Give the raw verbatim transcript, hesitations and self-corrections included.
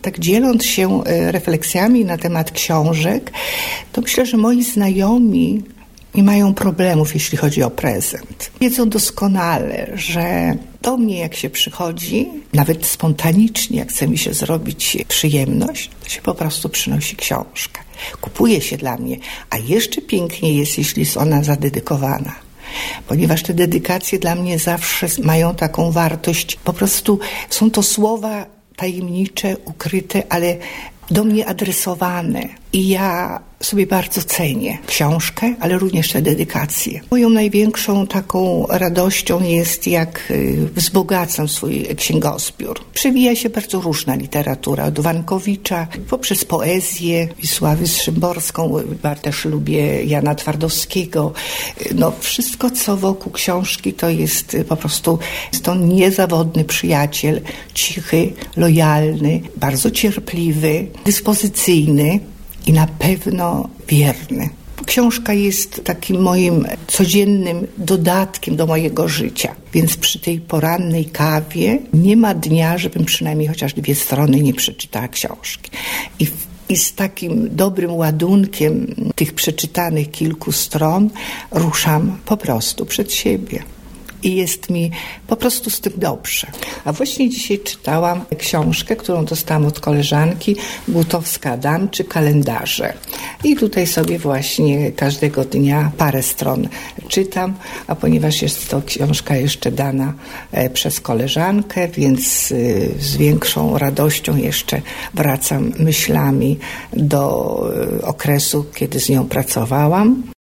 Tak dzieląc się refleksjami na temat książek, to myślę, że moi znajomi nie mają problemów, jeśli chodzi o prezent. Wiedzą doskonale, że do mnie jak się przychodzi, nawet spontanicznie, jak chce mi się zrobić przyjemność, to się po prostu przynosi książkę. Kupuje się dla mnie, a jeszcze piękniej jest, jeśli jest ona zadedykowana. Ponieważ te dedykacje dla mnie zawsze mają taką wartość, po prostu są to słowa tajemnicze, ukryte, ale do mnie adresowane. I ja sobie bardzo cenię książkę, ale również te dedykacje. Moją największą taką radością jest, jak wzbogacam swój księgozbiór. Przewija się bardzo różna literatura, od Wankowicza, poprzez poezję, Wisławy Szymborską, też lubię Jana Twardowskiego. No, wszystko, co wokół książki, to jest po prostu, jest to niezawodny przyjaciel, cichy, lojalny, bardzo cierpliwy, dyspozycyjny i na pewno wierny. Książka jest takim moim codziennym dodatkiem do mojego życia, więc przy tej porannej kawie nie ma dnia, żebym przynajmniej chociaż dwie strony nie przeczytała książki. I I z takim dobrym ładunkiem tych przeczytanych kilku stron ruszam po prostu przed siebie. I jest mi po prostu z tym dobrze. A właśnie dzisiaj czytałam książkę, którą dostałam od koleżanki, Butowska-Adamczyk, kalendarze. I tutaj sobie właśnie każdego dnia parę stron czytam, a ponieważ jest to książka jeszcze dana przez koleżankę, więc z większą radością jeszcze wracam myślami do okresu, kiedy z nią pracowałam.